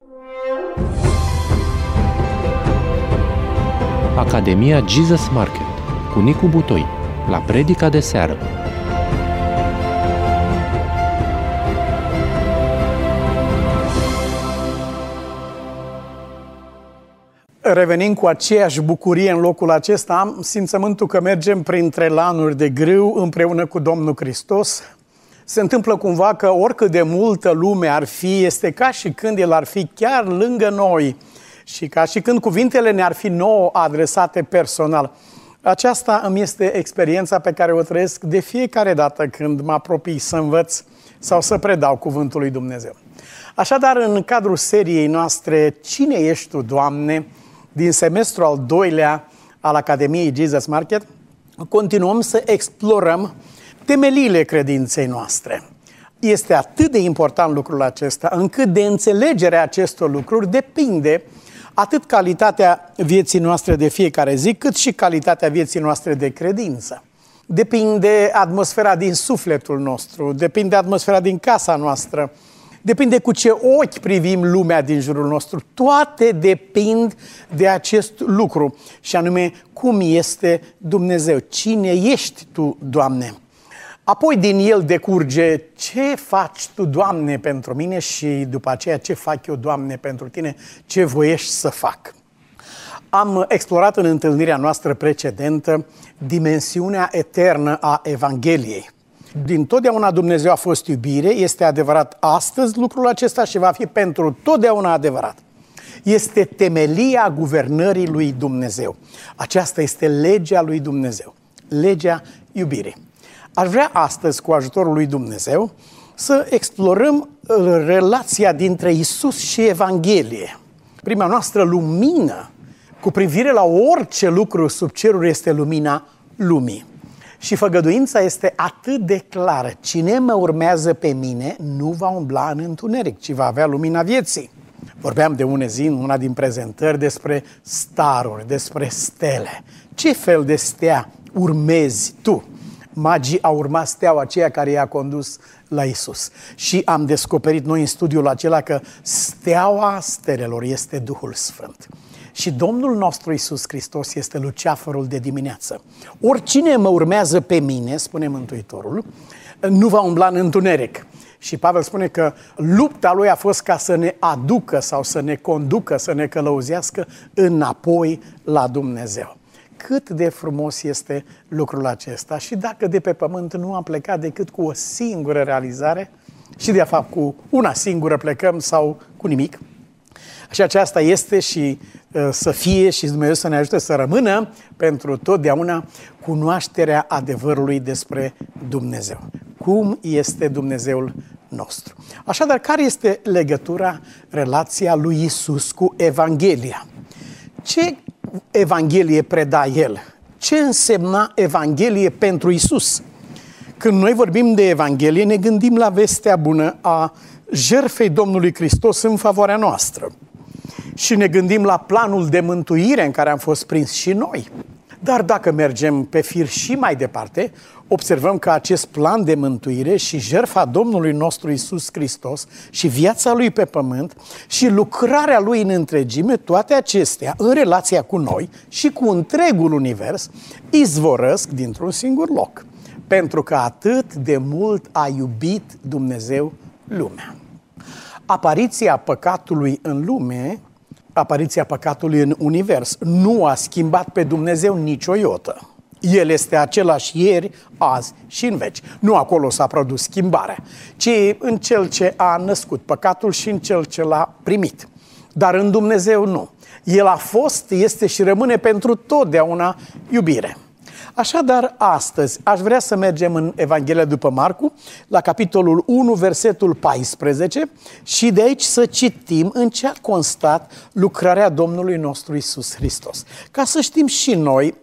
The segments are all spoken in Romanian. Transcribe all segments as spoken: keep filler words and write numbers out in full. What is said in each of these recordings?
Academia Jesus Market cu Nicu Butoi la Predica de Seară. Revenim cu aceeași bucurie în locul acesta, am simțământul că mergem printre lanuri de grâu împreună cu Domnul Hristos. Se întâmplă cumva că oricât de multă lume ar fi, este ca și când El ar fi chiar lângă noi și ca și când cuvintele ne-ar fi nouă adresate personal. Aceasta îmi este experiența pe care o trăiesc de fiecare dată când mă apropii să învăț sau să predau cuvântul lui Dumnezeu. Așadar, în cadrul seriei noastre Cine ești tu, Doamne?, din semestrul al doilea al Academiei Jesus Market, continuăm să explorăm temeliile credinței noastre. Este atât de important lucrul acesta, încât de înțelegerea acestor lucruri depinde atât calitatea vieții noastre de fiecare zi, cât și calitatea vieții noastre de credință. Depinde atmosfera din sufletul nostru, depinde atmosfera din casa noastră, depinde cu ce ochi privim lumea din jurul nostru. Toate depind de acest lucru, și anume cum este Dumnezeu. Cine ești tu, Doamne? Apoi din el decurge ce faci tu, Doamne, pentru mine și după aceea ce fac eu, Doamne, pentru tine, ce voiești să fac. Am explorat în întâlnirea noastră precedentă dimensiunea eternă a Evangheliei. Din totdeauna Dumnezeu a fost iubire, este adevărat astăzi lucrul acesta și va fi pentru totdeauna adevărat. Este temelia guvernării lui Dumnezeu. Aceasta este legea lui Dumnezeu, legea iubirii. Aș vrea astăzi, cu ajutorul lui Dumnezeu, să explorăm relația dintre Isus și Evanghelie. Prima noastră lumină cu privire la orice lucru sub ceruri este lumina lumii. Și făgăduința este atât de clară. Cine mă urmează pe mine nu va umbla în întuneric, ci va avea lumina vieții. Vorbeam de une zi în una din prezentări despre staruri, despre stele. Ce fel de stea urmezi tu? Magii au urmat steaua aceea care i-a condus la Isus. Și am descoperit noi în studiul acela că steaua stelelor este Duhul Sfânt. Și Domnul nostru Iisus Hristos este luceafărul de dimineață. Oricine mă urmează pe mine, spune Mântuitorul, nu va umbla în întuneric. Și Pavel spune că lupta lui a fost ca să ne aducă sau să ne conducă, să ne călăuzească înapoi la Dumnezeu. Cât de frumos este lucrul acesta și dacă de pe pământ nu am plecat decât cu o singură realizare și de fapt cu una singură plecăm sau cu nimic. Și aceasta este și uh, să fie și Dumnezeu să ne ajute să rămână pentru totdeauna cunoașterea adevărului despre Dumnezeu. Cum este Dumnezeul nostru? Așadar, care este legătura, relația lui Isus cu Evanghelia? Ce Evanghelie preda El? Ce însemna Evanghelie pentru Isus? Când noi vorbim de Evanghelie, ne gândim la vestea bună a jertfei Domnului Hristos în favoarea noastră. Și ne gândim la planul de mântuire în care am fost prins și noi. Dar dacă mergem pe fir și mai departe, observăm că acest plan de mântuire și jertfa Domnului nostru Iisus Hristos și viața Lui pe pământ și lucrarea Lui în întregime, toate acestea, în relația cu noi și cu întregul univers, izvorăsc dintr-un singur loc. Pentru că atât de mult a iubit Dumnezeu lumea. Apariția păcatului în lume, apariția păcatului în univers, nu a schimbat pe Dumnezeu nicio iotă. El este același ieri, azi și în veci. Nu acolo s-a produs schimbarea, ci în cel ce a născut păcatul și în cel ce l-a primit. Dar în Dumnezeu nu. El a fost, este și rămâne pentru totdeauna iubire. Așadar, astăzi aș vrea să mergem în Evanghelia după Marcu, la capitolul unu, versetul paisprezece, și de aici să citim în ce a constat lucrarea Domnului nostru Iisus Hristos. Ca să știm și noi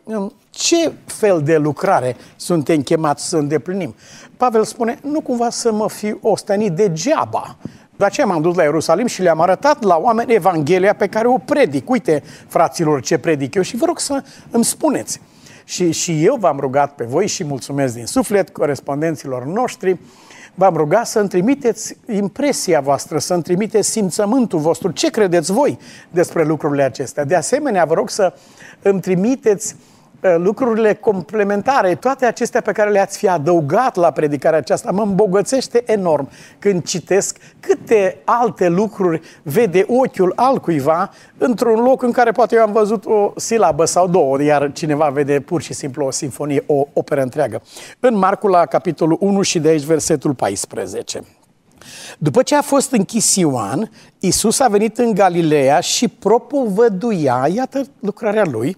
ce fel de lucrare suntem chemați să îndeplinim. Pavel spune, nu cumva să mă fi ostenit degeaba. De aceea m-am dus la Ierusalim și le-am arătat la oameni Evanghelia pe care o predic. Uite, fraților, ce predic eu și vă rog să îmi spuneți. Și, și eu v-am rugat pe voi și mulțumesc din suflet corespondenților noștri. v-am rugat să-mi trimiteți impresia voastră, să-mi trimiteți simțământul vostru. Ce credeți voi despre lucrurile acestea? De asemenea, vă rog să îmi trimiteți lucrurile complementare, toate acestea pe care le-ați fi adăugat la predicarea aceasta. Mă îmbogățește enorm când citesc câte alte lucruri vede ochiul altcuiva într-un loc în care poate eu am văzut o silabă sau două, iar cineva vede pur și simplu o sinfonie, o operă întreagă. În Marcu, la capitolul unu și de aici versetul paisprezece. După ce a fost închis Ioan, Iisus a venit în Galileea și propovăduia, iată lucrarea lui,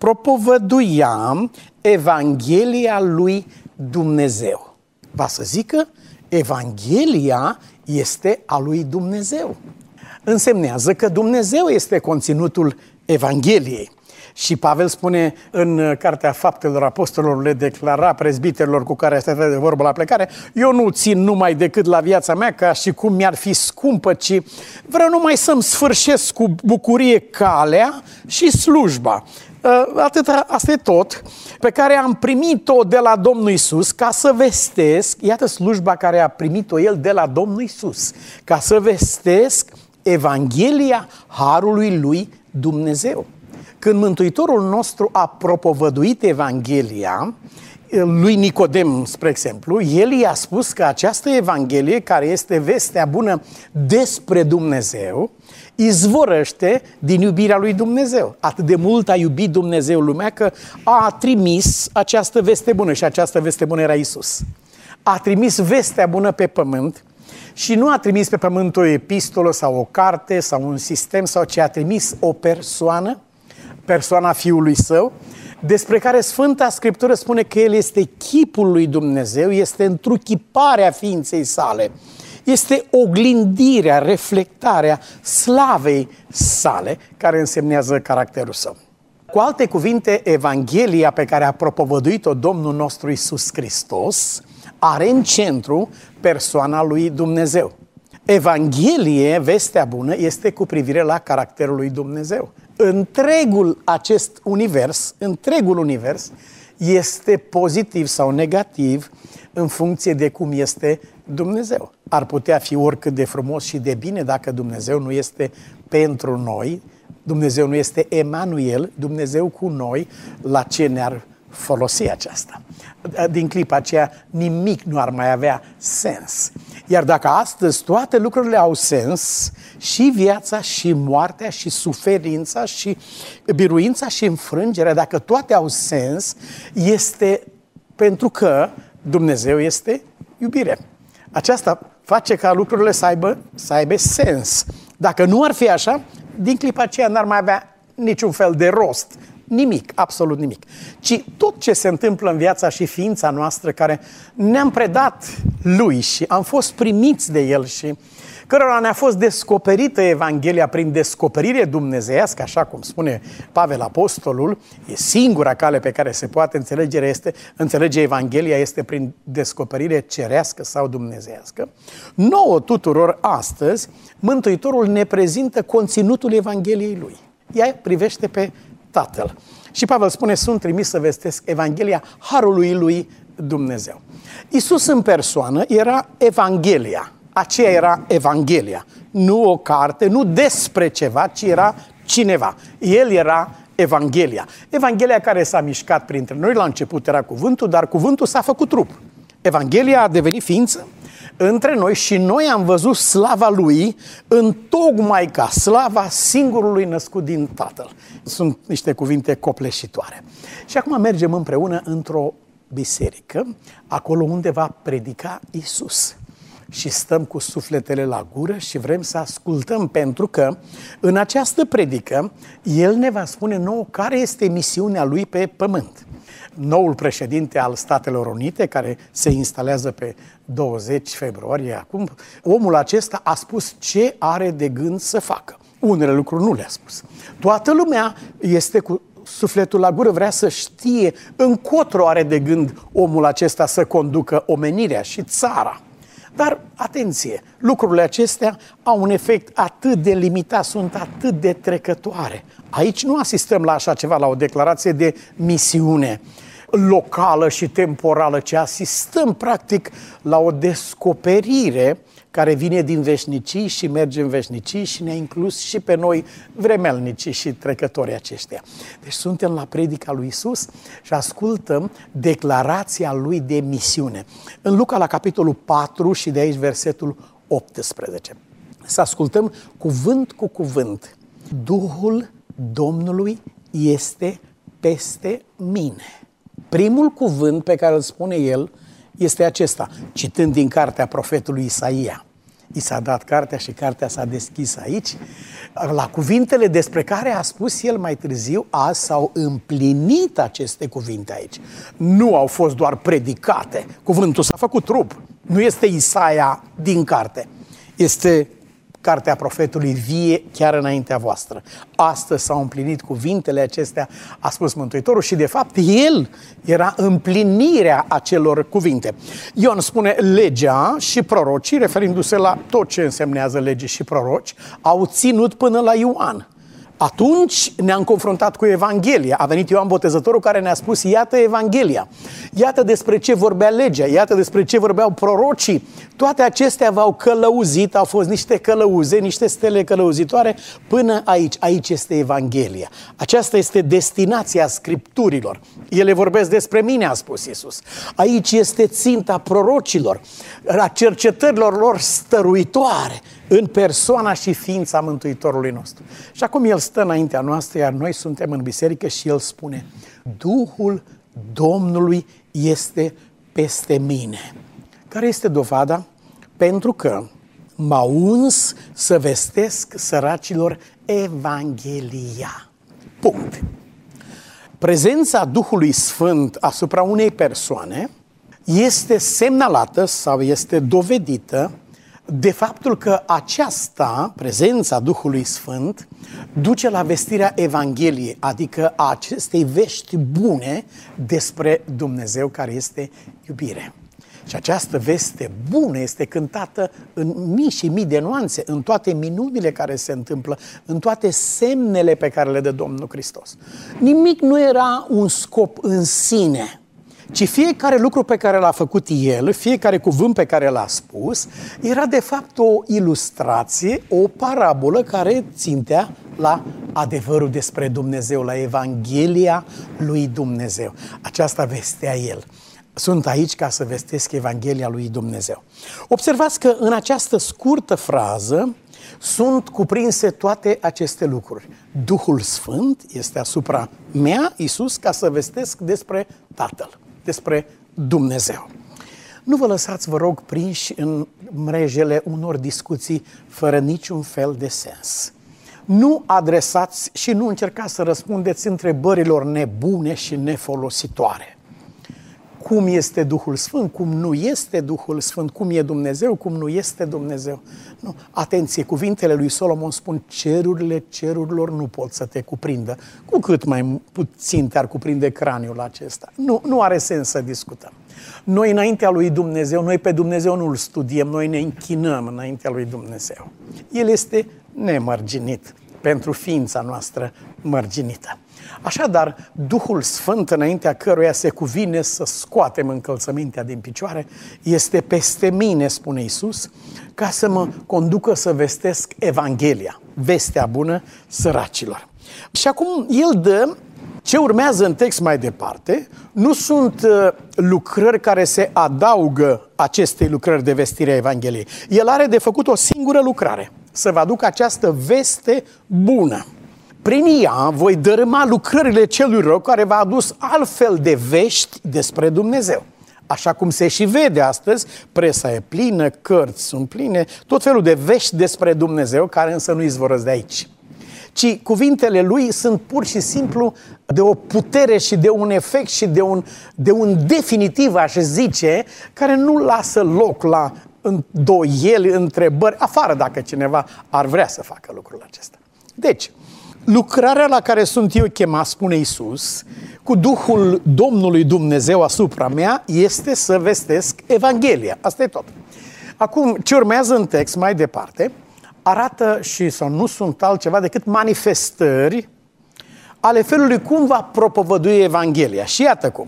propovăduia Evanghelia lui Dumnezeu. Va să zică, Evanghelia este a lui Dumnezeu. Însemnează că Dumnezeu este conținutul Evangheliei. Și Pavel spune în Cartea Faptelor Apostolilor, le declara prezbiterilor cu care este de vorbă la plecare: eu nu țin numai decât la viața mea ca și cum mi-ar fi scumpă, ci vreau numai să-mi sfârșesc cu bucurie calea și slujba. Atâta, asta e tot, pe care am primit-o de la Domnul Iisus, ca să vestesc, iată slujba care a primit-o El de la Domnul Iisus, ca să vestesc Evanghelia Harului lui Dumnezeu. Când Mântuitorul nostru a propovăduit Evanghelia lui Nicodem, spre exemplu, el i-a spus că această Evanghelie, care este vestea bună despre Dumnezeu, izvorăște din iubirea lui Dumnezeu. Atât de mult a iubit Dumnezeu lumea că a trimis această veste bună, și această veste bună era Iisus. A trimis vestea bună pe pământ și nu a trimis pe pământ o epistolă sau o carte sau un sistem, sau ci a trimis o persoană, persoana Fiului Său, despre care Sfânta Scriptură spune că El este chipul lui Dumnezeu, este întruchiparea ființei sale, este oglindirea, reflectarea slavei sale, care însemnează caracterul Său. Cu alte cuvinte, Evanghelia pe care a propovăduit-o Domnul nostru Iisus Hristos are în centru persoana lui Dumnezeu. Evanghelie, vestea bună, este cu privire la caracterul lui Dumnezeu. Întregul acest univers, întregul univers este pozitiv sau negativ în funcție de cum este Dumnezeu. Ar putea fi oricât de frumos și de bine dacă Dumnezeu nu este pentru noi, Dumnezeu nu este Emanuel, Dumnezeu cu noi, la ce ne-ar folosi aceasta? Din clipa aceea nimic nu ar mai avea sens. Iar dacă astăzi toate lucrurile au sens, și viața, și moartea, și suferința, și biruința, și înfrângerea, dacă toate au sens, este pentru că Dumnezeu este iubire. Aceasta face ca lucrurile să aibă, să aibă sens. Dacă nu ar fi așa, din clipa aceea n-ar mai avea niciun fel de rost. Nimic, absolut nimic. Ci tot ce se întâmplă în viața și ființa noastră, care ne-am predat Lui și am fost primiți de El și cărora ne-a fost descoperită Evanghelia prin descoperire dumnezeiască, așa cum spune Pavel Apostolul, e singura cale pe care se poate înțelege, este, înțelege Evanghelia este prin descoperire cerească sau dumnezeiască. Nouă tuturor astăzi, Mântuitorul ne prezintă conținutul Evangheliei Lui. Ea privește pe Tatăl. Și Pavel spune, sunt trimis să vestesc Evanghelia Harului lui Dumnezeu. Iisus în persoană era Evanghelia. Aceea era Evanghelia. Nu o carte, nu despre ceva, ci era cineva. El era Evanghelia. Evanghelia care s-a mișcat printre noi. La început era cuvântul, dar cuvântul s-a făcut trup. Evanghelia a devenit ființă între noi și noi am văzut slava Lui întocmai ca slava singurului născut din Tatăl. Sunt niște cuvinte copleșitoare. Și acum mergem împreună într-o biserică, acolo unde va predica Iisus. Și stăm cu sufletele la gură și vrem să ascultăm, pentru că în această predică El ne va spune nouă care este misiunea Lui pe pământ. Noul președinte al Statelor Unite, care se instalează pe douăzeci februarie acum, omul acesta a spus ce are de gând să facă. Unele lucruri nu le-a spus. Toată lumea este cu sufletul la gură, vrea să știe încotro are de gând omul acesta să conducă omenirea și țara. Dar, atenție, lucrurile acestea au un efect atât de limitat, sunt atât de trecătoare. Aici nu asistăm la așa ceva, la o declarație de misiune. locală și temporală, ci asistăm practic la o descoperire care vine din veșnicii și merge în veșnicii și ne-a inclus și pe noi vremelnicii și trecătorii aceștia. Deci suntem la predica lui Iisus și ascultăm declarația lui de misiune. În Luca, la capitolul patru și de aici versetul optsprezece. Să ascultăm cuvânt cu cuvânt. Duhul Domnului este peste mine. Primul cuvânt pe care îl spune el este acesta, citând din cartea profetului Isaia. I s-a dat cartea și cartea s-a deschis aici. La cuvintele despre care a spus el mai târziu, azi s-au împlinit aceste cuvinte aici. Nu au fost doar predicate. Cuvântul s-a făcut trup. Nu este Isaia din carte. Este cartea profetului vie chiar înaintea voastră. Astăzi s-au împlinit cuvintele acestea, a spus Mântuitorul, și de fapt el era împlinirea acelor cuvinte. Ioan spune legea și prorocii, referindu-se la tot ce însemnează lege și proroci, au ținut până la Ioan. Atunci ne-am confruntat cu Evanghelia. A venit Ioan Botezătorul care ne-a spus, iată Evanghelia, iată despre ce vorbea legea, iată despre ce vorbeau prorocii. Toate acestea v-au călăuzit, au fost niște călăuze, niște stele călăuzitoare până aici. Aici este Evanghelia. Aceasta este destinația Scripturilor. Ele vorbesc despre mine, a spus Iisus. Aici este ținta prorocilor, a cercetărilor lor stăruitoare în persoana și ființa Mântuitorului nostru. Și acum el stă înaintea noastră, iar noi suntem în biserică și el spune, Duhul Domnului este peste mine. Care este dovada? Pentru că m-a uns să vestesc săracilor Evanghelia. Punct. Prezența Duhului Sfânt asupra unei persoane este semnalată sau este dovedită de faptul că aceasta, prezența Duhului Sfânt, duce la vestirea Evangheliei, adică a acestei vești bune despre Dumnezeu care este iubire. Și această veste bună este cântată în mii și mii de nuanțe, în toate minunile care se întâmplă, în toate semnele pe care le dă Domnul Hristos. Nimic nu era un scop în sine, ci fiecare lucru pe care l-a făcut el, fiecare cuvânt pe care l-a spus, era de fapt o ilustrație, o parabolă care țintea la adevărul despre Dumnezeu, la Evanghelia lui Dumnezeu. Aceasta vestea el. Sunt aici ca să vestesc Evanghelia lui Dumnezeu. Observați că în această scurtă frază sunt cuprinse toate aceste lucruri. Duhul Sfânt este asupra mea, Iisus, ca să vestesc despre Tatăl, despre Dumnezeu. Nu vă lăsați, vă rog, prinși în mrejele unor discuții fără niciun fel de sens. Nu adresați și nu încercați să răspundeți întrebărilor nebune și nefolositoare. Cum este Duhul Sfânt, cum nu este Duhul Sfânt, cum e Dumnezeu, cum nu este Dumnezeu. Nu. Atenție, cuvintele lui Solomon spun, cerurile cerurilor nu pot să te cuprindă. Cu cât mai puțin te-ar cuprinde craniul acesta. Nu, nu are sens să discutăm. Noi înaintea lui Dumnezeu, noi pe Dumnezeu nu-L studiem, noi ne închinăm înaintea lui Dumnezeu. El este nemărginit pentru ființa noastră mărginită. Așadar, Duhul Sfânt, înaintea căruia se cuvine să scoatem încălțămintea din picioare, este peste mine, spune Iisus, ca să mă conducă să vestesc Evanghelia, vestea bună săracilor. Și acum el dă ce urmează în text mai departe, nu sunt lucrări care se adaugă acestei lucrări de vestire a Evangheliei. El are de făcut o singură lucrare, să vă aducă această veste bună. Prin ea voi dărâma lucrările celui rău care v-a adus altfel de vești despre Dumnezeu. Așa cum se și vede astăzi, presa e plină, cărți sunt pline, tot felul de vești despre Dumnezeu, care însă nu izvorăsc de aici. Ci cuvintele lui sunt pur și simplu de o putere și de un efect și de un, de un definitiv, aș zice, care nu lasă loc la îndoieli, întrebări, afară dacă cineva ar vrea să facă lucrul acesta. Deci, lucrarea la care sunt eu chemat, spune Iisus, cu Duhul Domnului Dumnezeu asupra mea, este să vestesc Evanghelia. Asta e tot. Acum, ce urmează în text mai departe, arată și sau nu sunt altceva decât manifestări ale felului cum va propovădui Evanghelia. Și iată cum.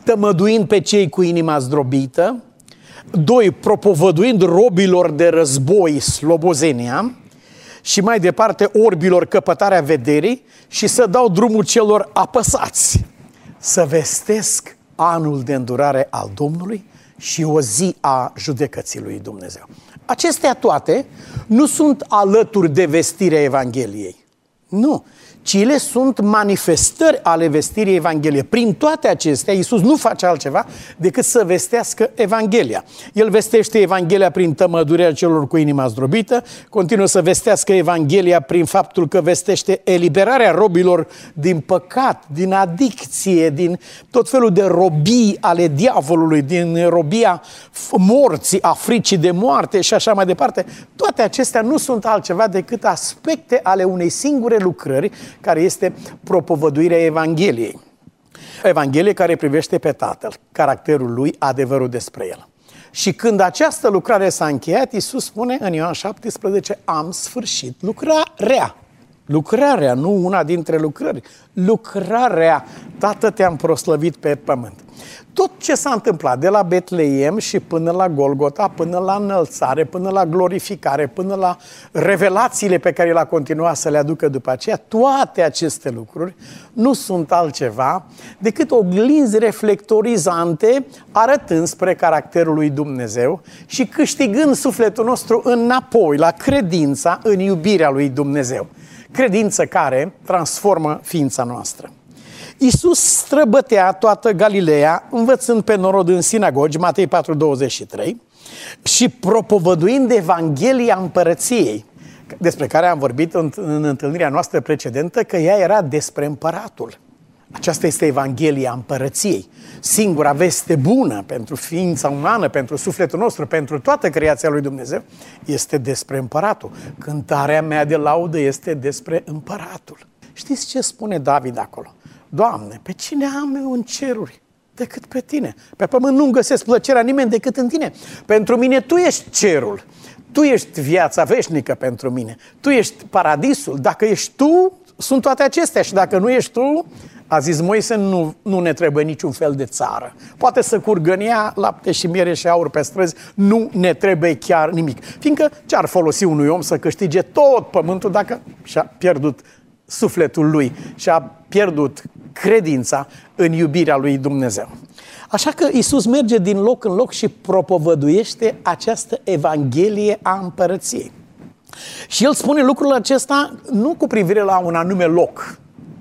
tămăduind pe cei cu inima zdrobită, doi, propovăduind robilor de război slobozenia și mai departe orbilor căpătarea vederii și să dau drumul celor apăsați, să vestesc anul de îndurare al Domnului și o zi a judecății lui Dumnezeu. Acestea toate nu sunt alături de vestirea Evangheliei. Nu, ci ele sunt manifestări ale vestirii Evangheliei. Prin toate acestea, Iisus nu face altceva decât să vestească Evanghelia. El vestește Evanghelia prin tămădurea celor cu inima zdrobită, continuă să vestească Evanghelia prin faptul că vestește eliberarea robilor din păcat, din adicție, din tot felul de robii ale diavolului, din robia morții, a fricii de moarte și așa mai departe. Toate acestea nu sunt altceva decât aspecte ale unei singure lucrări, care este propovăduirea Evangheliei. Evanghelie care privește pe Tatăl, caracterul lui, adevărul despre el. Și când această lucrare s-a încheiat, Iisus spune în Ioan șaptesprezece, am sfârșit lucrarea. Lucrarea, nu una dintre lucrări. Lucrarea, Tată, te-am proslăvit pe pământ. Tot ce s-a întâmplat de la Betleem și până la Golgota, până la înălțare, până la glorificare, până la revelațiile pe care l-a continuat să le aducă după aceea, toate aceste lucruri nu sunt altceva decât oglinzi reflectorizante arătând spre caracterul lui Dumnezeu și câștigând sufletul nostru înapoi la credința în iubirea lui Dumnezeu. Credință care transformă ființa noastră. Iisus străbătea toată Galileea, învățând pe norod în sinagogi, Matei patru douăzeci și trei, și propovăduind Evanghelia Împărăției, despre care am vorbit în, în întâlnirea noastră precedentă, că ea era despre împăratul. Aceasta este Evanghelia Împărăției, singura veste bună pentru ființa umană, pentru sufletul nostru, pentru toată creația lui Dumnezeu, este despre împăratul. Cântarea mea de laudă este despre împăratul. Știți ce spune David acolo? Doamne, pe cine am eu în ceruri decât pe tine? Pe pământ nu găsesc plăcerea nimeni decât în tine. Pentru mine tu ești cerul, tu ești viața veșnică pentru mine, tu ești paradisul. Dacă ești tu, sunt toate acestea și dacă nu ești tu, a zis Moise, nu, nu ne trebuie niciun fel de țară. Poate să curgă în ea lapte și miere și aur pe străzi, nu ne trebuie chiar nimic. Fiindcă ce-ar folosi unui om să câștige tot pământul dacă și-a pierdut sufletul lui și a pierdut credința în iubirea lui Dumnezeu. Așa că Iisus merge din loc în loc și propovăduiește această Evanghelie a Împărăției. Și el spune lucrul acesta nu cu privire la un anume loc.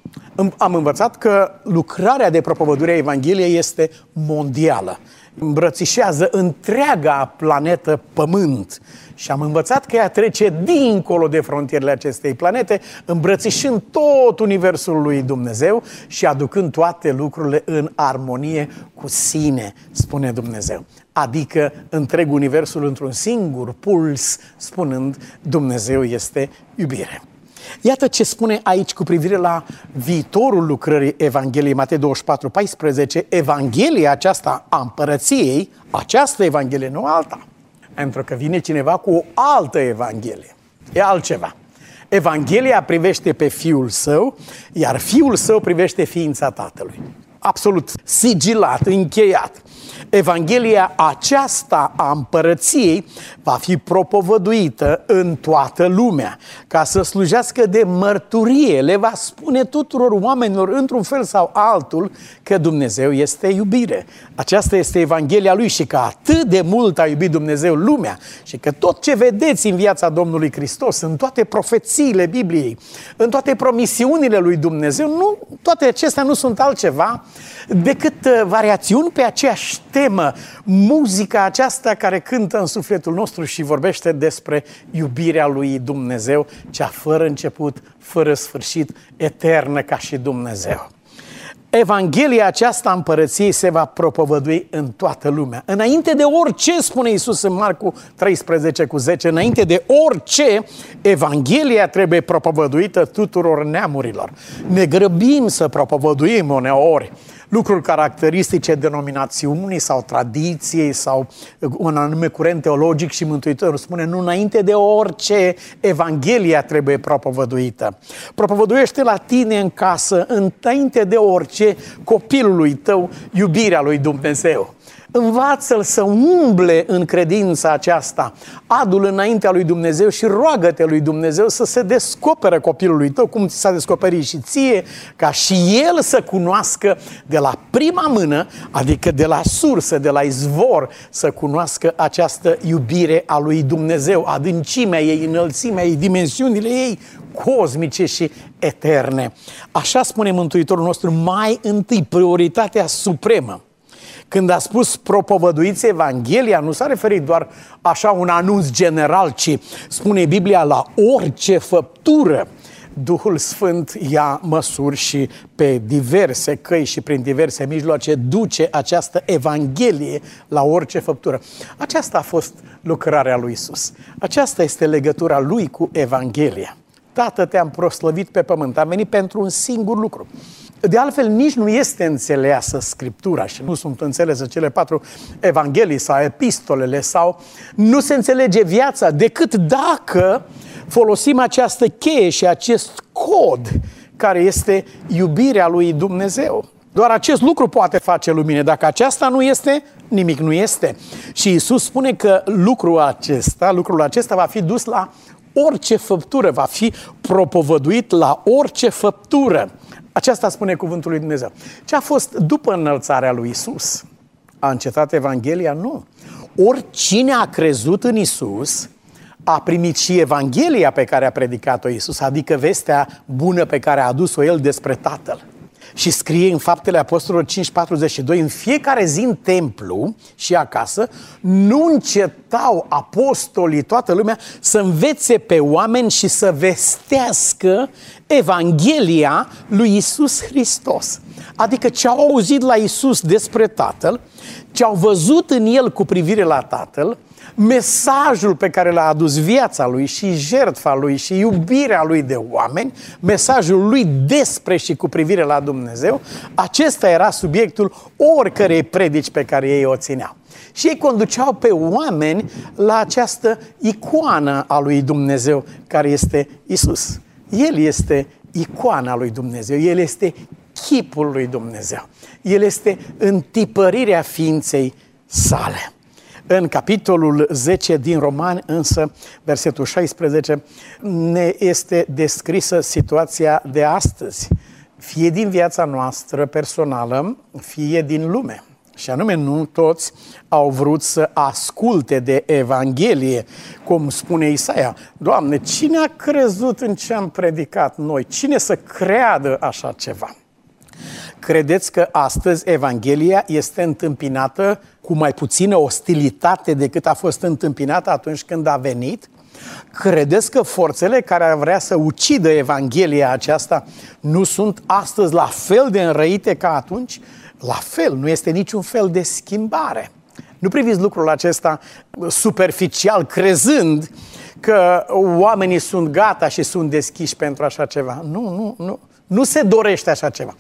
Am învățat că lucrarea de propovăduire a Evangheliei este mondială. Îmbrățișează întreaga planetă Pământ. Și am învățat că ea trece dincolo de frontierele acestei planete, îmbrățișând tot universul lui Dumnezeu și aducând toate lucrurile în armonie cu sine, spune Dumnezeu. Adică întreg universul într-un singur puls, spunând Dumnezeu este iubire. Iată ce spune aici cu privire la viitorul lucrării Evangheliei, Matei douăzeci și patru paisprezece, Evanghelia aceasta a Împărăției, această Evanghelie, nu alta. Pentru că vine cineva cu o altă Evanghelie. E altceva. Evanghelia privește pe Fiul Său, iar Fiul Său privește ființa Tatălui. Absolut sigilat, încheiat. Evanghelia aceasta a Împărăției va fi propovăduită în toată lumea, ca să slujească de mărturie. Le va spune tuturor oamenilor, într-un fel sau altul, că Dumnezeu este iubire. Aceasta este Evanghelia Lui și că atât de mult a iubit Dumnezeu lumea și că tot ce vedeți în viața Domnului Hristos, în toate profețiile Bibliei, în toate promisiunile lui Dumnezeu, nu, toate acestea nu sunt altceva decât variațiuni pe aceeași temă, muzica aceasta care cântă în sufletul nostru și vorbește despre iubirea lui Dumnezeu, cea fără început, fără sfârșit, eternă ca și Dumnezeu. Evanghelia aceasta a Împărăției se va propovădui în toată lumea. Înainte de orice, spune Iisus în Marcu treisprezece cu zece, înainte de orice, Evanghelia trebuie propovăduită tuturor neamurilor. Ne grăbim să propovăduim uneori lucruri caracteristice denominațiunii sau tradiției sau un anume curent teologic și Mântuitorul spune nu înainte de orice Evanghelia trebuie propovăduită. Propovăduiește la tine în casă, înainte de orice copilului tău iubirea lui Dumnezeu. Învață-l să umble în credința aceasta, adu-l înaintea lui Dumnezeu și roagă-te lui Dumnezeu să se descopere copilului tău, cum ți s-a descoperit și ție, ca și el să cunoască de la prima mână, adică de la sursă, de la izvor, să cunoască această iubire a lui Dumnezeu, adâncimea ei, înălțimea ei, dimensiunile ei cosmice și eterne. Așa spune Mântuitorul nostru, mai întâi, prioritatea supremă. Când a spus propovăduiți Evanghelia, nu s-a referit doar așa un anunț general, ci spune Biblia la orice făptură. Duhul Sfânt ia măsuri și pe diverse căi și prin diverse mijloace duce această Evanghelie la orice făptură. Aceasta a fost lucrarea lui Iisus. Aceasta este legătura lui cu Evanghelia. Tată, te-am proslăvit pe pământ, am venit pentru un singur lucru. De altfel, nici nu este înțeleasă Scriptura și nu sunt înțelese cele patru evanghelii sau epistolele sau nu se înțelege viața decât dacă folosim această cheie și acest cod care este iubirea lui Dumnezeu. Doar acest lucru poate face lumină. Dacă aceasta nu este, nimic nu este. Și Iisus spune că lucrul acesta, lucrul acesta va fi dus la orice făptură, va fi propovăduit la orice făptură. Aceasta spune cuvântul lui Dumnezeu. Ce a fost după înălțarea lui Iisus? A încetat Evanghelia? Nu. Oricine a crezut în Iisus a primit și Evanghelia pe care a predicat-o Iisus, adică vestea bună pe care a adus-o El despre Tatăl. Și scrie în Faptele Apostolilor cinci patruzeci și doi, în fiecare zi în templu și acasă, nu încetau apostolii, toată lumea, să învețe pe oameni și să vestească Evanghelia lui Iisus Hristos. Adică ce au auzit la Iisus despre Tatăl, ce au văzut în El cu privire la Tatăl, mesajul pe care l-a adus viața lui și jertfa lui și iubirea lui de oameni, mesajul lui despre și cu privire la Dumnezeu, acesta era subiectul oricărei predici pe care ei o țineau. Și ei conduceau pe oameni la această icoană a lui Dumnezeu care este Iisus. El este icoana lui Dumnezeu, El este chipul lui Dumnezeu, El este întipărirea ființei sale. În capitolul zece din Romani, însă, versetul șaisprezece, ne este descrisă situația de astăzi, fie din viața noastră personală, fie din lume. Și anume, nu toți au vrut să asculte de Evanghelie, cum spune Isaia. Doamne, cine a crezut în ce am predicat noi? Cine să creadă așa ceva? Credeți că astăzi Evanghelia este întâmpinată cu mai puțină ostilitate decât a fost întâmpinată atunci când a venit? Credeți că forțele care ar vrea să ucidă Evanghelia aceasta nu sunt astăzi la fel de înrăite ca atunci? La fel, nu este niciun fel de schimbare. Nu priviți lucrul acesta superficial, crezând că oamenii sunt gata și sunt deschiși pentru așa ceva. Nu, nu, nu. Nu se dorește așa ceva.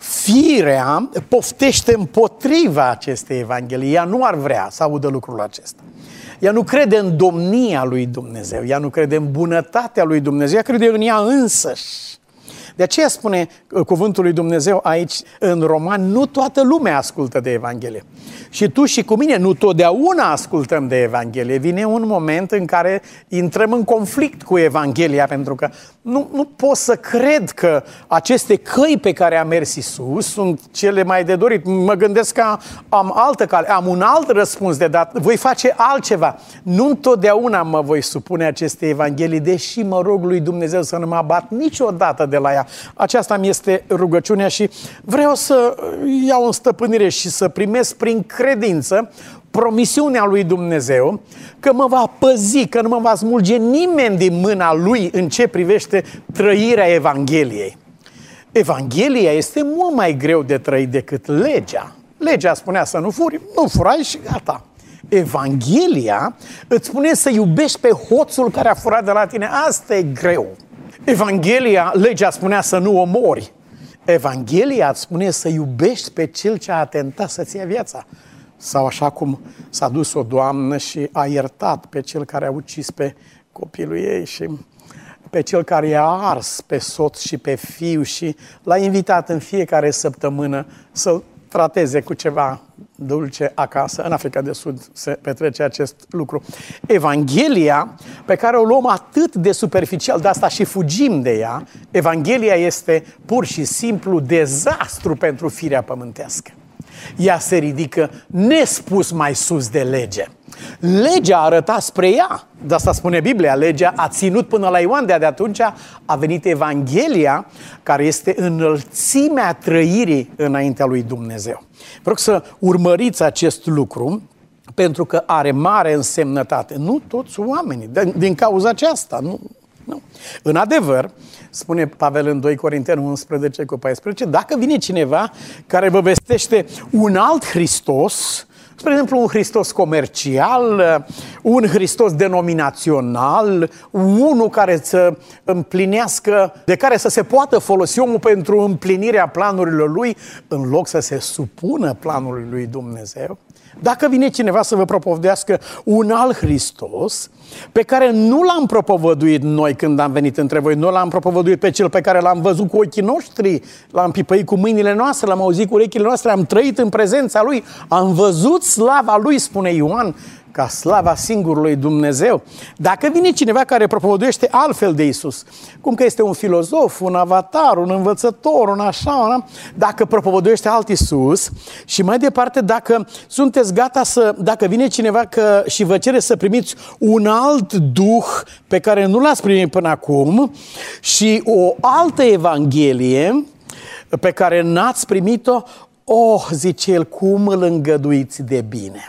Firea poftește împotriva acestei Evanghelii. Ea nu ar vrea să audă lucrul acesta. Ea nu crede în domnia lui Dumnezeu. Ea nu crede în bunătatea lui Dumnezeu. Ea crede în ea însăși. De aceea spune cuvântul lui Dumnezeu aici în Romani, nu toată lumea ascultă de Evanghelie. Și tu și cu mine nu totdeauna ascultăm de Evanghelie. Vine un moment în care intrăm în conflict cu Evanghelia, pentru că nu, nu pot să cred că aceste căi pe care a mers Iisus sunt cele mai de dorit. Mă gândesc că am altă cale, am un alt răspuns de dat, voi face altceva. Nu întotdeauna mă voi supune aceste Evanghelii, deși mă rog lui Dumnezeu să nu mă abat niciodată de la ea. Aceasta mi este rugăciunea și vreau să iau în stăpânire și să primesc prin credință promisiunea lui Dumnezeu că mă va păzi, că nu mă va smulge nimeni din mâna lui în ce privește trăirea Evangheliei. Evanghelia este mult mai greu de trăit decât legea. Legea spunea să nu furi, nu furai și gata. Evanghelia îți spune să iubești pe hoțul care a furat de la tine. Asta e greu. Evanghelia, legea spunea să nu omori. Evanghelia îți spune să iubești pe cel ce a atentat să-ți ia viața. Sau așa cum s-a dus o doamnă și a iertat pe cel care a ucis pe copilul ei și pe cel care i-a ars pe soț și pe fiu și l-a invitat în fiecare săptămână să-l trateze cu ceva dulce acasă. În Africa de Sud se petrece acest lucru. Evanghelia, pe care o luăm atât de superficial, de asta și fugim de ea, Evanghelia este pur și simplu dezastru pentru firea pământească. Ea se ridică nespus mai sus de lege. Legea arăta spre ea, de asta spune Biblia, legea a ținut până la Ioan, de atunci a venit Evanghelia, care este înălțimea trăirii înaintea lui Dumnezeu. Vreau să urmăriți acest lucru, pentru că are mare însemnătate. Nu toți oamenii, din cauza aceasta, nu. Nu. În adevăr, spune Pavel în doi Corinteni unsprezece cu paisprezece, dacă vine cineva care vă vestește un alt Hristos, spre exemplu un Hristos comercial, un Hristos denominațional, unul care să împlinească, de care să se poată folosi omul pentru împlinirea planurilor lui, în loc să se supună planului lui Dumnezeu, dacă vine cineva să vă propovăduiască un alt Hristos, pe care nu l-am propovăduit noi când am venit între voi, nu l-am propovăduit pe cel pe care l-am văzut cu ochii noștri, l-am pipăit cu mâinile noastre, l-am auzit cu urechile noastre, am trăit în prezența lui, am văzut slava lui, spune Ioan, ca slava singurului Dumnezeu. Dacă vine cineva care propovăduiește altfel de Iisus, cum că este un filozof, un avatar, un învățător, un așa, una, dacă propovăduiește alt Iisus și mai departe, dacă sunteți gata să, dacă vine cineva că, și vă cere să primiți un alt duh pe care nu l-ați primit până acum și o altă Evanghelie pe care n-ați primit-o, oh, zice el, cum îl îngăduiți de bine.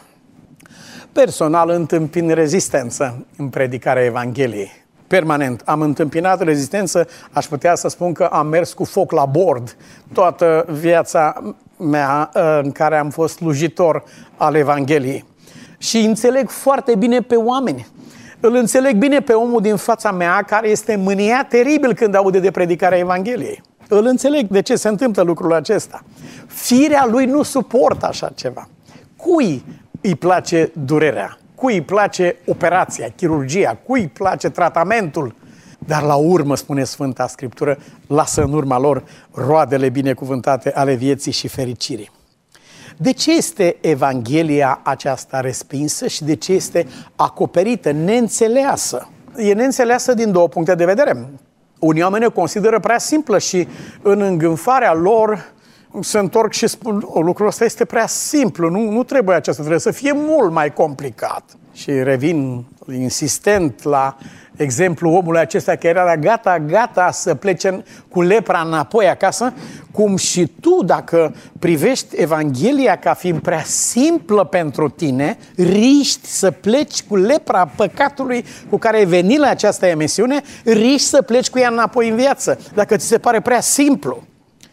Personal întâmpin rezistență în predicarea Evangheliei. Permanent. Am întâmpinat rezistență, aș putea să spun că am mers cu foc la bord toată viața mea în care am fost slujitor al Evangheliei. Și înțeleg foarte bine pe oameni. Îl înțeleg bine pe omul din fața mea care este mâniat teribil când aude de predicarea Evangheliei. Îl înțeleg de ce se întâmplă lucrul acesta. Firea lui nu suportă așa ceva. Cui îi place durerea? Cui îi place operația, chirurgia? Cui îi place tratamentul? Dar la urmă, spune Sfânta Scriptură, lasă în urma lor roadele binecuvântate ale vieții și fericirii. De ce este Evanghelia aceasta respinsă și de ce este acoperită, neînțeleasă? E neînțeleasă din două puncte de vedere. Unii oameni o consideră prea simplă și în îngânfarea lor se întorc și spun, oh, lucrul ăsta este prea simplu, nu, nu trebuie acesta, trebuie să fie mult mai complicat. Și revin insistent la exemplul omului acesta care era gata, gata să plece cu lepra înapoi acasă, cum și tu, dacă privești Evanghelia ca fiind prea simplă pentru tine, riști să pleci cu lepra păcatului cu care ai venit la această emisiune, riști să pleci cu ea înapoi în viață, dacă ți se pare prea simplu.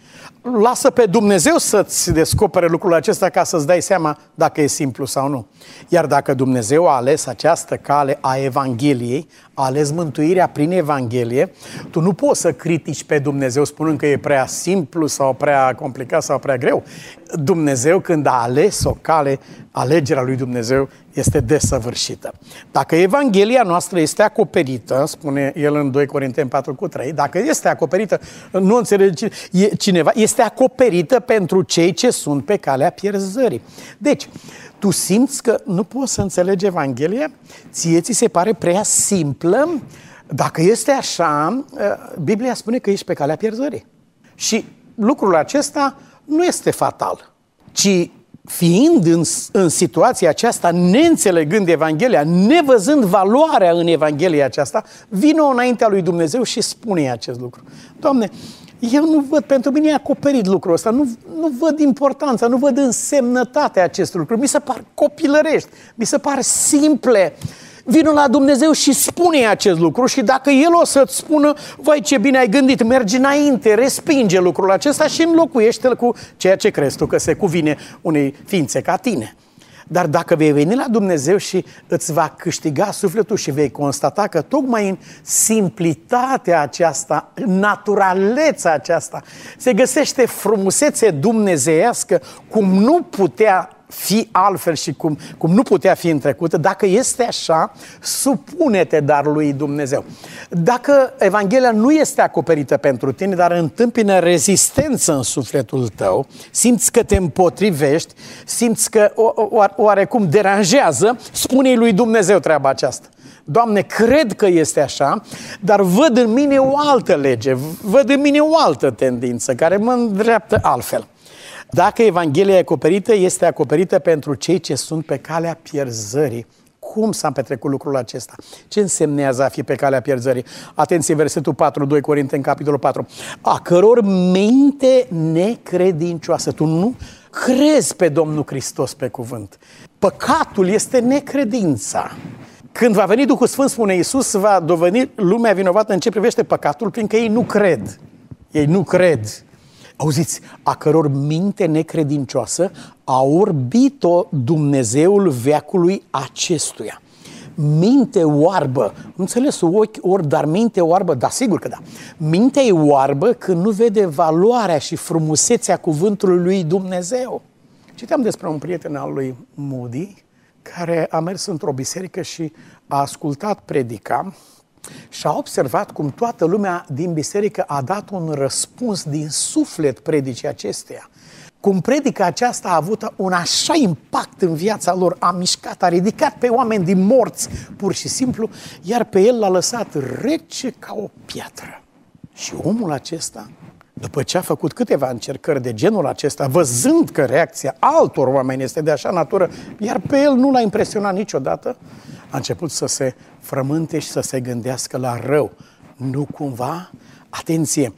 Lasă pe Dumnezeu să-ți descopere lucrul acesta ca să-ți dai seama dacă e simplu sau nu. Iar dacă Dumnezeu a ales această cale a Evangheliei, a ales mântuirea prin Evanghelie, tu nu poți să critici pe Dumnezeu spunând că e prea simplu sau prea complicat sau prea greu. Dumnezeu, când a ales o cale, alegerea lui Dumnezeu este desăvârșită. Dacă Evanghelia noastră este acoperită, spune el în doi Corinteni patru cu trei, dacă este acoperită, nu înțelege cineva, este acoperită pentru cei ce sunt pe calea pierzării. Deci, tu simți că nu poți să înțelegi Evanghelia? Ție ți se pare prea simplă? Dacă este așa, Biblia spune că ești pe calea pierzării. Și lucrul acesta nu este fatal, ci fiind în, în situația aceasta, neînțelegând Evanghelia, nevăzând valoarea în Evanghelia aceasta, vine înaintea lui Dumnezeu și spune acest lucru. Doamne, eu nu văd, pentru mine e acoperit lucrul ăsta, nu, nu văd importanța, nu văd însemnătatea acestui lucru, mi se par copilărești, mi se par simple. Vină la Dumnezeu și spune acest lucru și dacă El o să-ți spună, vai ce bine ai gândit, mergi înainte, respinge lucrul acesta și înlocuiește-l cu ceea ce crezi tu că se cuvine unei ființe ca tine. Dar dacă vei veni la Dumnezeu și îți va câștiga sufletul și vei constata că tocmai în simplitatea aceasta, naturalețea aceasta, se găsește frumusețe dumnezeiască cum nu putea fi altfel și cum, cum nu putea fi în trecut. Dacă este așa, supune-te dar lui Dumnezeu. Dacă Evanghelia nu este acoperită pentru tine, dar întâmpină rezistență în sufletul tău, simți că te împotrivești, simți că o, o, oarecum deranjează, spune-i lui Dumnezeu treaba aceasta. Doamne, cred că este așa, dar văd în mine o altă lege, văd în mine o altă tendință care mă îndreaptă altfel. Dacă Evanghelia e acoperită, este acoperită pentru cei ce sunt pe calea pierzării. Cum s-a petrecut lucrul acesta? Ce însemnează a fi pe calea pierzării? Atenție, versetul patru, doi Corinteni, capitolul patru. A căror minte necredincioasă. Tu nu crezi pe Domnul Hristos pe cuvânt. Păcatul este necredința. Când va veni Duhul Sfânt, spune Iisus, va doveni lumea vinovată în ce privește păcatul, fiindcă ei nu cred. Ei nu cred. Auziți, a căror minte necredincioasă a orbit-o Dumnezeul veacului acestuia. Minte oarbă, înțeles, ochi orbi, dar minte oarbă, da, sigur că da. Mintea e oarbă când nu vede valoarea și frumusețea cuvântului lui Dumnezeu. Citeam despre un prieten al lui Moody, care a mers într-o biserică și a ascultat predica și a observat cum toată lumea din biserică a dat un răspuns din suflet predicii acesteia. Cum predica aceasta a avut un așa impact în viața lor, a mișcat, a ridicat pe oameni din morți, pur și simplu, iar pe el l-a lăsat rece ca o piatră. Și omul acesta, după ce a făcut câteva încercări de genul acesta, văzând că reacția altor oameni este de așa natură, iar pe el nu l-a impresionat niciodată, a început să se frământe și să se gândească la rău. Nu cumva, atenție,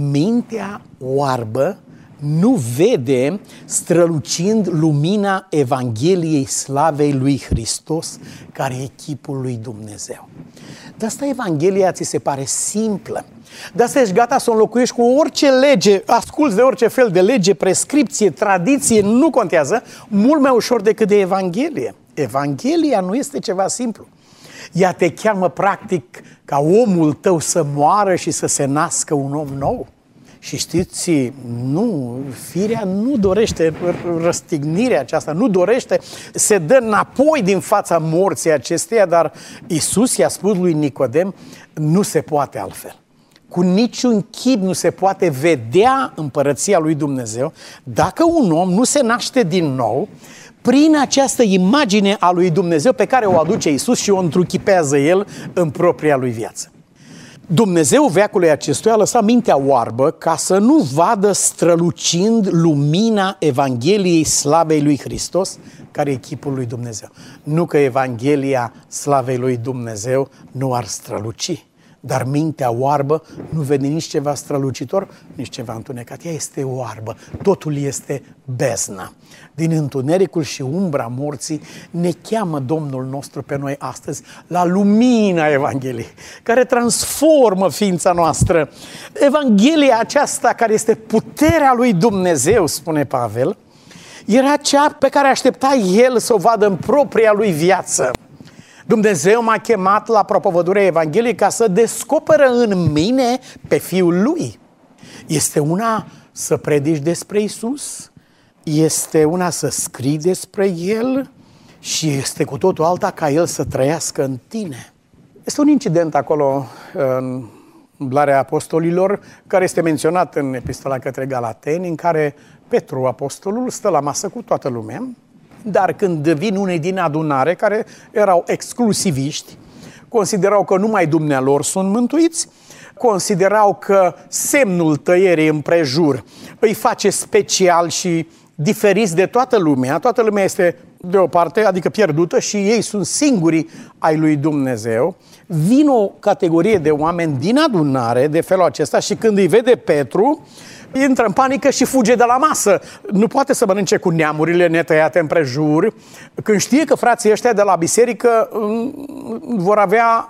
mintea oarbă nu vede strălucind lumina Evangheliei slavei lui Hristos, care e chipul lui Dumnezeu. De asta Evanghelia ți se pare simplă. De asta ești gata să o înlocuiești cu orice lege, asculți de orice fel de lege, prescripție, tradiție, nu contează, mult mai ușor decât de Evanghelie. Evanghelia nu este ceva simplu. Ea te cheamă practic ca omul tău să moară și să se nască un om nou. Și știți, nu, firea nu dorește răstignirea aceasta, nu dorește, se dă înapoi din fața morții acesteia, dar Iisus i-a spus lui Nicodem, nu se poate altfel. Cu niciun chip nu se poate vedea împărăția lui Dumnezeu dacă un om nu se naște din nou prin această imagine a lui Dumnezeu pe care o aduce Iisus și o întruchipează El în propria lui viață. Dumnezeu veacului acestuia a lăsat mintea oarbă ca să nu vadă strălucind lumina Evangheliei slavei lui Hristos, care e chipul lui Dumnezeu. Nu că Evanghelia slavei lui Dumnezeu nu ar străluci, dar mintea oarbă nu vede nici ceva strălucitor, nici ceva întunecat. Ea este oarbă, totul este beznă. Din întunericul și umbra morții ne cheamă Domnul nostru pe noi astăzi la lumina Evangheliei, care transformă ființa noastră. Evanghelia aceasta, care este puterea lui Dumnezeu, spune Pavel, era cea pe care aștepta el să o vadă în propria lui viață. Dumnezeu m-a chemat la propovădurea Evangheliei ca să descoperă în mine pe Fiul Lui. Este una să predici despre Iisus, este una să scrii despre El și este cu totul alta ca El să trăiască în tine. Este un incident acolo în Umblarea Apostolilor, care este menționat în Epistola către Galateni, în care Petru, apostolul, stă la masă cu toată lumea, dar când vin unii din adunare, care erau exclusiviști, considerau că numai dumnealor sunt mântuiți, considerau că semnul tăierii împrejur îi face special și diferiți de toată lumea, toată lumea este de o parte, adică pierdută, și ei sunt singurii ai lui Dumnezeu. Vin o categorie de oameni din adunare de felul acesta și când îi vede Petru, intră în panică și fuge de la masă. Nu poate să mănânce cu neamurile netăiate împrejur. Când știe că frații ăștia de la biserică vor avea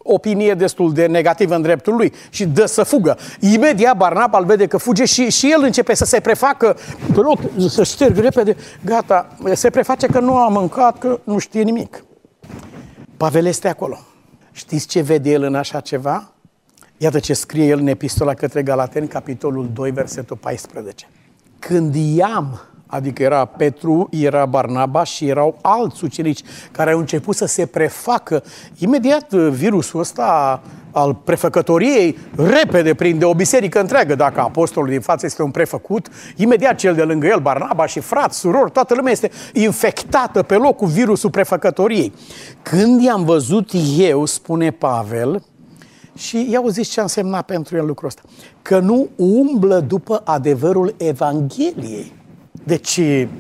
opinie destul de negativă în dreptul lui și dă să fugă. Imediat Barnaba îl vede că fuge și, și el începe să se prefacă, pe loc să șterg repede, gata, se preface că nu a mâncat, că nu știe nimic. Pavel este acolo. Știți ce vede el în așa ceva? Iată ce scrie el în epistola către Galateni, capitolul doi, versetul paisprezece. Când i-am, adică era Petru, era Barnaba și erau alți ucenici care au început să se prefacă, imediat virusul ăsta al prefăcătoriei repede prinde o biserică întreagă. Dacă apostolul din față este un prefăcut, imediat cel de lângă el, Barnaba și frați, surori, toată lumea este infectată pe loc cu virusul prefăcătoriei. Când i-am văzut eu, spune Pavel, și i-au zis ce a însemnat pentru el lucrul ăsta, că nu umblă după adevărul Evangheliei. Deci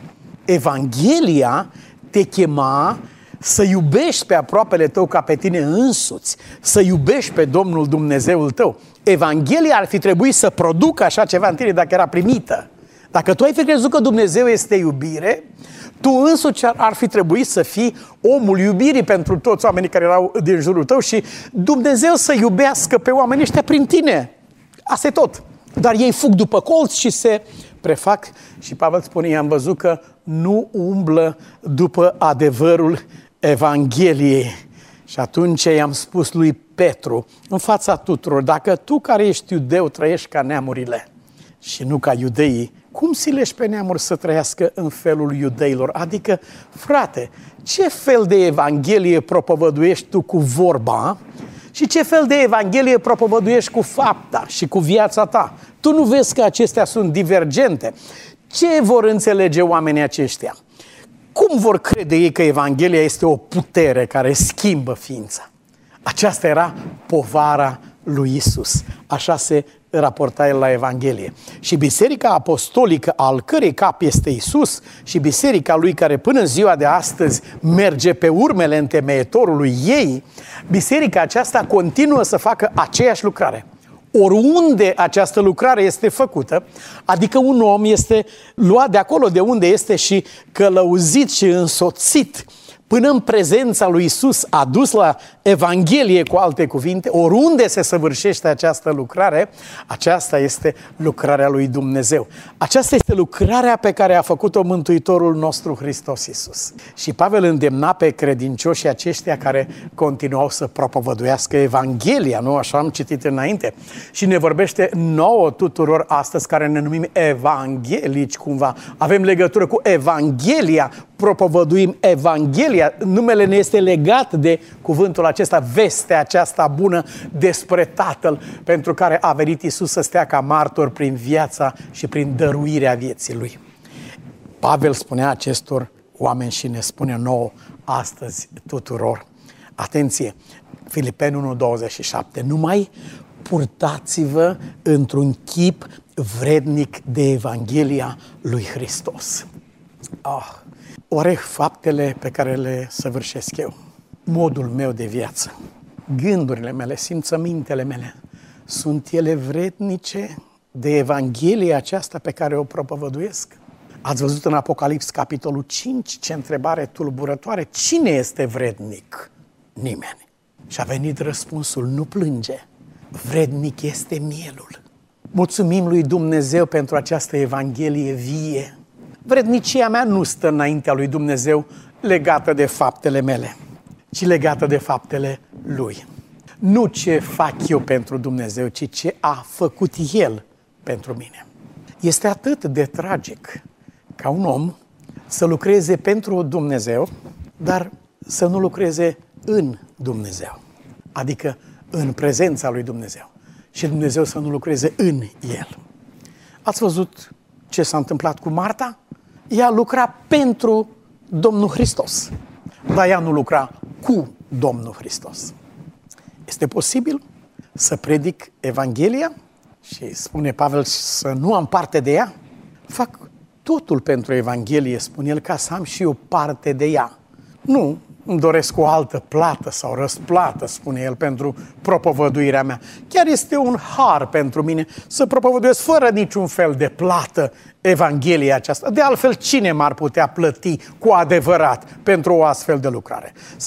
Evanghelia te chema să iubești pe aproapele tău ca pe tine însuți, să iubești pe Domnul Dumnezeul tău. Evanghelia ar fi trebuit să producă așa ceva în tine dacă era primită. Dacă tu ai fi crezut că Dumnezeu este iubire, tu însuți ar fi trebuit să fii omul iubirii pentru toți oamenii care erau din jurul tău și Dumnezeu să iubească pe oamenii ăștia prin tine. Asta e tot. Dar ei fug după colț și se prefac și Pavel spune, i-am văzut că nu umblă după adevărul Evangheliei. Și atunci i-am spus lui Petru, în fața tuturor, dacă tu care ești iudeu trăiești ca neamurile și nu ca iudeii, cum silești pe neamuri să trăiască în felul iudeilor? Adică, frate, ce fel de Evanghelie propovăduiești tu cu vorba și ce fel de Evanghelie propovăduiești cu fapta și cu viața ta? Tu nu vezi că acestea sunt divergente? Ce vor înțelege oamenii aceștia? Cum vor crede ei că Evanghelia este o putere care schimbă ființa? Aceasta era povara lui Isus. Așa se raporta el la Evanghelie. Și biserica apostolică, al cărei cap este Isus, și biserica lui care până în ziua de astăzi merge pe urmele întemeietorului ei, biserica aceasta continuă să facă aceeași lucrare. Oriunde această lucrare este făcută, adică un om este luat de acolo de unde este și călăuzit și însoțit până în prezența lui Isus, adus la Evanghelie, cu alte cuvinte, oriunde se săvârșește această lucrare, aceasta este lucrarea lui Dumnezeu. Aceasta este lucrarea pe care a făcut-o Mântuitorul nostru Hristos Iisus. Și Pavel îndemna pe credincioșii aceștia care continuau să propovăduiască Evanghelia, nu așa am citit înainte, și ne vorbește nouă tuturor astăzi care ne numim evanghelici cumva. Avem legătură cu Evanghelia, propovăduim Evanghelia, numele ne este legat de cuvântul acesta, vestea aceasta bună despre Tatăl pentru care a venit Iisus să stea ca martor prin viața și prin dăruirea vieții Lui. Pavel spunea acestor oameni și ne spune nouă astăzi tuturor. Atenție, Filipeni unu douăzeci și șapte, numai purtați-vă într-un chip vrednic de Evanghelia lui Hristos. Ah, oare faptele pe care le săvârșesc eu, modul meu de viață, gândurile mele, simțămintele mele, sunt ele vrednice de Evanghelia aceasta pe care o propovăduiesc? Ați văzut în Apocalips, capitolul cinci, ce întrebare tulburătoare. Cine este vrednic? Nimeni. Și a venit răspunsul, nu plânge. Vrednic este mielul. Mulțumim lui Dumnezeu pentru această Evanghelie vie. Vrednicia mea nu stă înaintea lui Dumnezeu legată de faptele mele, ci legată de faptele Lui. Nu ce fac eu pentru Dumnezeu, ci ce a făcut El pentru mine. Este atât de tragic ca un om să lucreze pentru Dumnezeu, dar să nu lucreze în Dumnezeu, adică în prezența lui Dumnezeu, și Dumnezeu să nu lucreze în El. Ați văzut ce s-a întâmplat cu Marta? Ea lucra pentru Domnul Hristos, dar ea nu lucra cu Domnul Hristos. Este posibil să predic Evanghelia și spune Pavel să nu am parte de ea? Fac totul pentru Evanghelie, spune el, ca să am și eu parte de ea. Nu îmi doresc o altă plată sau răsplată, spune el, pentru propovăduirea mea. Chiar este un har pentru mine să propovăduiesc fără niciun fel de plată Evanghelia aceasta. De altfel, cine m-ar putea plăti cu adevărat pentru o astfel de lucrare? Sau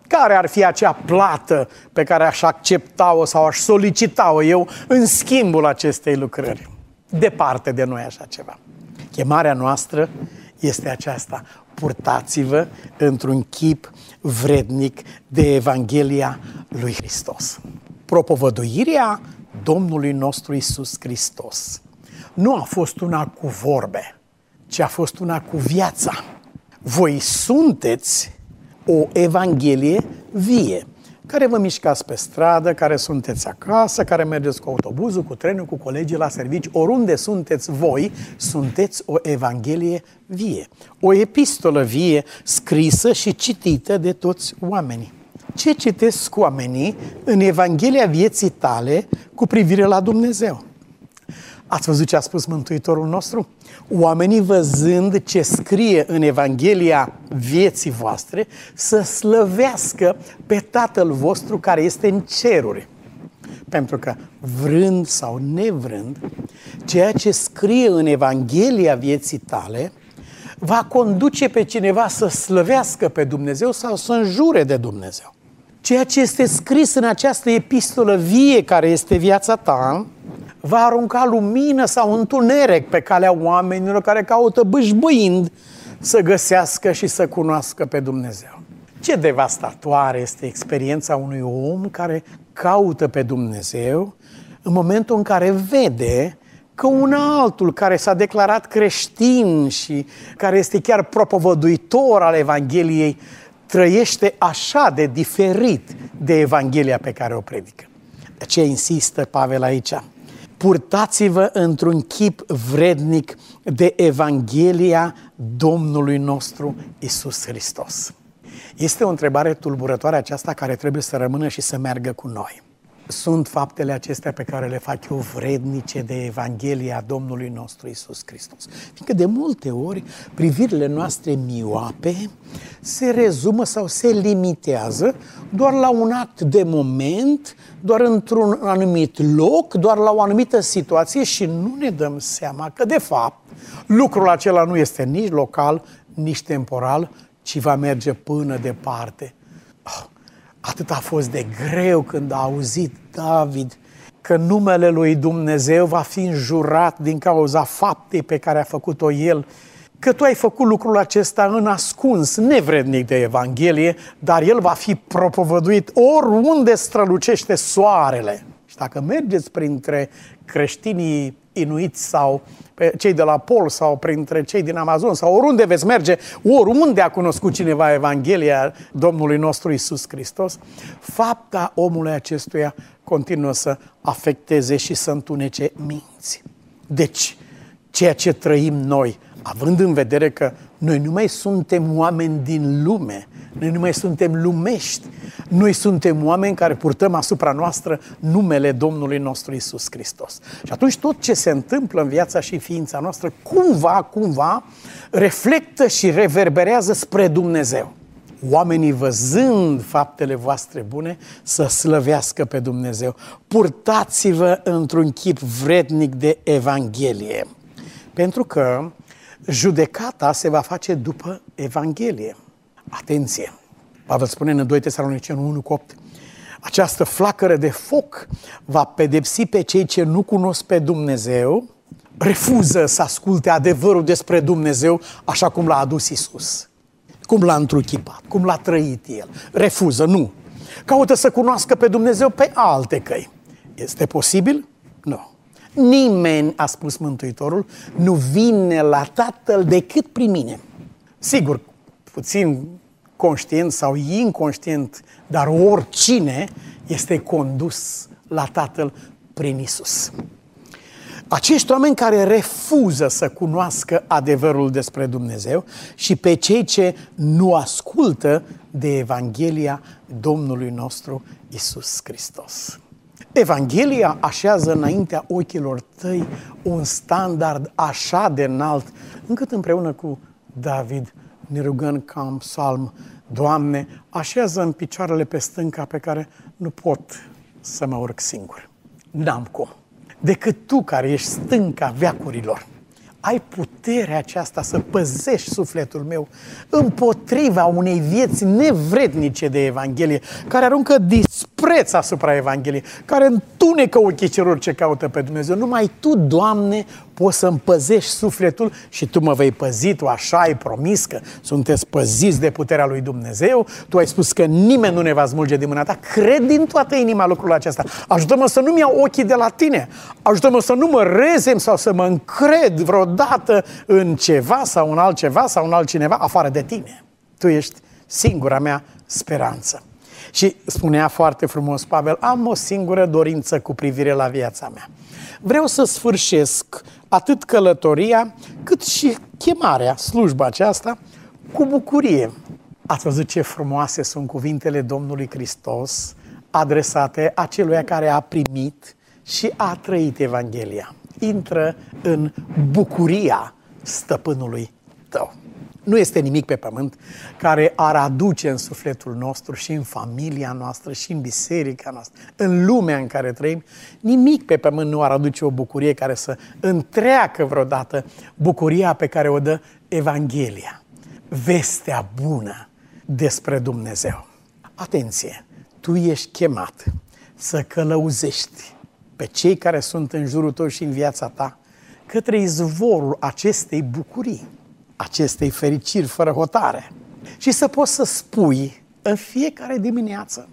Care ar fi acea plată pe care aș accepta-o sau aș solicita-o eu în schimbul acestei lucrări? Departe de noi așa ceva. Chemarea noastră este aceasta: purtați-vă într-un chip vrednic de Evanghelia lui Hristos. Propovăduirea Domnului nostru Iisus Hristos nu a fost una cu vorbe, ci a fost una cu viața. Voi sunteți o Evanghelie vie, care vă mișcați pe stradă, care sunteți acasă, care mergeți cu autobuzul, cu trenul, cu colegii la servici, oriunde sunteți voi, sunteți o Evanghelie vie, o epistolă vie scrisă și citită de toți oamenii. Ce citesc oamenii în Evanghelia vieții tale cu privire la Dumnezeu? Ați văzut ce a spus Mântuitorul nostru? Oamenii, văzând ce scrie în Evanghelia vieții voastre, să slăvească pe Tatăl vostru care este în ceruri. Pentru că, vrând sau nevrând, ceea ce scrie în Evanghelia vieții tale va conduce pe cineva să slăvească pe Dumnezeu sau să înjure de Dumnezeu. Ceea ce este scris în această epistolă vie care este viața ta va arunca lumină sau întuneric pe calea oamenilor care caută bâșbâind să găsească și să cunoască pe Dumnezeu. Ce devastatoare este experiența unui om care caută pe Dumnezeu în momentul în care vede că un altul care s-a declarat creștin și care este chiar propovăduitor al Evangheliei trăiește așa de diferit de Evanghelia pe care o predică. De aceea insistă Pavel aici: purtați-vă într-un chip vrednic de Evanghelia Domnului nostru Iisus Hristos. Este o întrebare tulburătoare aceasta care trebuie să rămână și să meargă cu noi. Sunt faptele acestea pe care le fac eu vrednice de Evanghelia Domnului nostru Iisus Hristos? Fiindcă de multe ori privirile noastre mioape se rezumă sau se limitează doar la un act de moment, doar într-un anumit loc, doar la o anumită situație și nu ne dăm seama că, de fapt, lucrul acela nu este nici local, nici temporal, ci va merge până departe. Oh, atât a fost de greu când a auzit David că numele lui Dumnezeu va fi înjurat din cauza faptei pe care a făcut-o el, că tu ai făcut lucrul acesta în ascuns, nevrednic de Evanghelie, dar el va fi propovăduit oriunde strălucește soarele. Și dacă mergeți printre creștinii inuiți sau pe cei de la Pol sau printre cei din Amazon sau oriunde veți merge, oriunde a cunoscut cineva Evanghelia Domnului nostru Iisus Hristos, fapta omului acestuia continuă să afecteze și să întunece minți. Deci, ceea ce trăim noi, având în vedere că noi nu mai suntem oameni din lume, noi nu mai suntem lumești, noi suntem oameni care purtăm asupra noastră numele Domnului nostru Iisus Hristos. Și atunci tot ce se întâmplă în viața și ființa noastră, cumva, cumva, reflectă și reverberează spre Dumnezeu. Oamenii, văzând faptele voastre bune, să slăvească pe Dumnezeu. Purtați-vă într-un chip vrednic de Evanghelie. Pentru că judecata se va face după Evanghelie. Atenție! Pavel spune în doi Tesaloniceni unu cu opt: această flacără de foc va pedepsi pe cei ce nu cunosc pe Dumnezeu, refuză să asculte adevărul despre Dumnezeu așa cum l-a adus Iisus, cum l-a întruchipat, cum l-a trăit El. Refuză, nu. Caută să cunoască pe Dumnezeu pe alte căi. Este posibil? Nu. Nimeni, a spus Mântuitorul, nu vine la Tatăl decât prin mine. Sigur, puțin conștient sau inconștient, dar oricine este condus la Tatăl prin Iisus. Acești oameni care refuză să cunoască adevărul despre Dumnezeu și pe cei ce nu ascultă de Evanghelia Domnului nostru Iisus Hristos. Evanghelia așează înaintea ochilor tăi un standard așa de înalt, încât împreună cu David ne rugăm ca în psalm: Doamne, așează în picioarele pe stânca pe care nu pot să mă urc singur. N-am cum. Decât Tu, care ești stânca veacurilor, ai puterea aceasta să păzești sufletul meu împotriva unei vieți nevrednice de Evanghelie, care aruncă dispreț asupra Evangheliei, care întunecă ochii celor ce caută pe Dumnezeu. Numai Tu, Doamne, poți să-mi păzești sufletul și Tu mă vei păzi. Tu așa ai promis că sunteți păziți de puterea lui Dumnezeu. Tu ai spus că nimeni nu ne va smulge din mâna Ta. Cred din toată inima lucrul acesta. Ajută-mă să nu-mi iau ochii de la Tine. Ajută-mă să nu mă rezem sau să mă încred vreodată în ceva sau în altceva sau în altcineva afară de Tine. Tu ești singura mea speranță. Și spunea foarte frumos Pavel, am o singură dorință cu privire la viața mea. Vreau să sfârșesc atât călătoria, cât și chemarea, slujba aceasta, cu bucurie. Ați văzut ce frumoase sunt cuvintele Domnului Hristos adresate acelui care a primit și a trăit Evanghelia. Intră în bucuria stăpânului tău. Nu este nimic pe pământ care ar aduce în sufletul nostru și în familia noastră și în biserica noastră, în lumea în care trăim, nimic pe pământ nu ar aduce o bucurie care să întreacă vreodată bucuria pe care o dă Evanghelia. Vestea bună despre Dumnezeu. Atenție! Tu ești chemat să călăuzești pe cei care sunt în jurul tău și în viața ta către izvorul acestei bucurii, acestei fericiri fără hotare. Și să poți să spui în fiecare dimineață,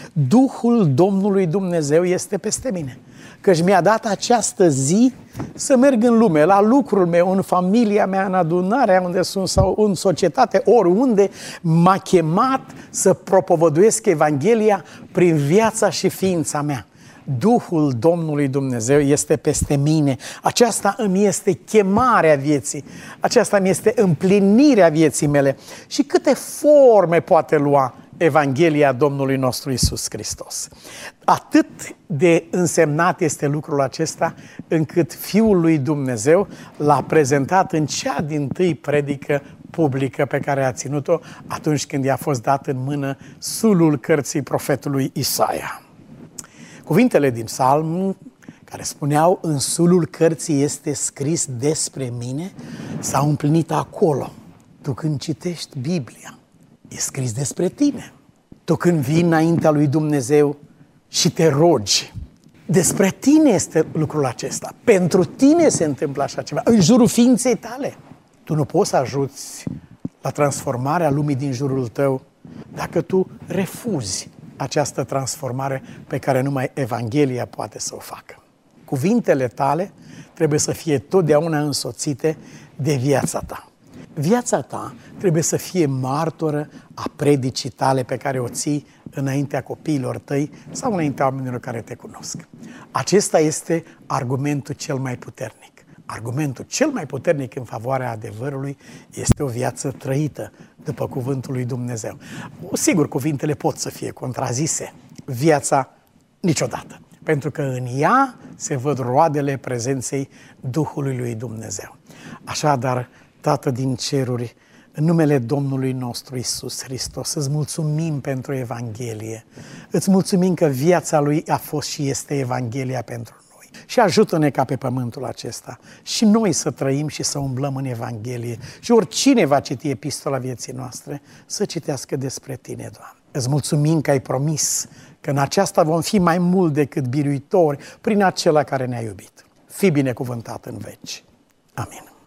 Duhul Domnului Dumnezeu este peste mine, căci mi-a dat această zi să merg în lume, la lucrul meu, în familia mea, în adunarea unde sunt sau în societate, oriunde m-a chemat să propovăduiesc Evanghelia prin viața și ființa mea. Duhul Domnului Dumnezeu este peste mine. Aceasta îmi este chemarea vieții. Aceasta îmi este împlinirea vieții mele. Și câte forme poate lua Evanghelia Domnului nostru Iisus Hristos. Atât de însemnat este lucrul acesta, încât Fiul lui Dumnezeu l-a prezentat în cea dintâi predică publică pe care a ținut-o atunci când i-a fost dat în mână sulul cărții profetului Isaia. Cuvintele din psalm care spuneau în sulul cărții este scris despre mine s-au împlinit acolo. Tu când citești Biblia, e scris despre tine. Tu când vii înaintea lui Dumnezeu și te rogi, despre tine este lucrul acesta. Pentru tine se întâmplă așa ceva, în jurul ființei tale. Tu nu poți să ajuți la transformarea lumii din jurul tău dacă tu refuzi această transformare pe care numai Evanghelia poate să o facă. Cuvintele tale trebuie să fie totdeauna însoțite de viața ta. Viața ta trebuie să fie martoră a predicii tale pe care o ții înaintea copiilor tăi sau înaintea oamenilor care te cunosc. Acesta este argumentul cel mai puternic. Argumentul cel mai puternic în favoarea adevărului este o viață trăită după cuvântul lui Dumnezeu. Sigur, cuvintele pot să fie contrazise, viața niciodată, pentru că în ea se văd roadele prezenței Duhului lui Dumnezeu. Așadar, Tată din ceruri, în numele Domnului nostru Iisus Hristos, îți mulțumim pentru Evanghelie, îți mulțumim că viața Lui a fost și este Evanghelia pentru noi. Și ajută-ne ca pe pământul acesta și noi să trăim și să umblăm în Evanghelie. Și oricine va citi epistola vieții noastre, să citească despre Tine, Doamne. Îți mulțumim că ai promis că în aceasta vom fi mai mult decât biruitori prin acela care ne-a iubit. Fii binecuvântat în veci. Amin.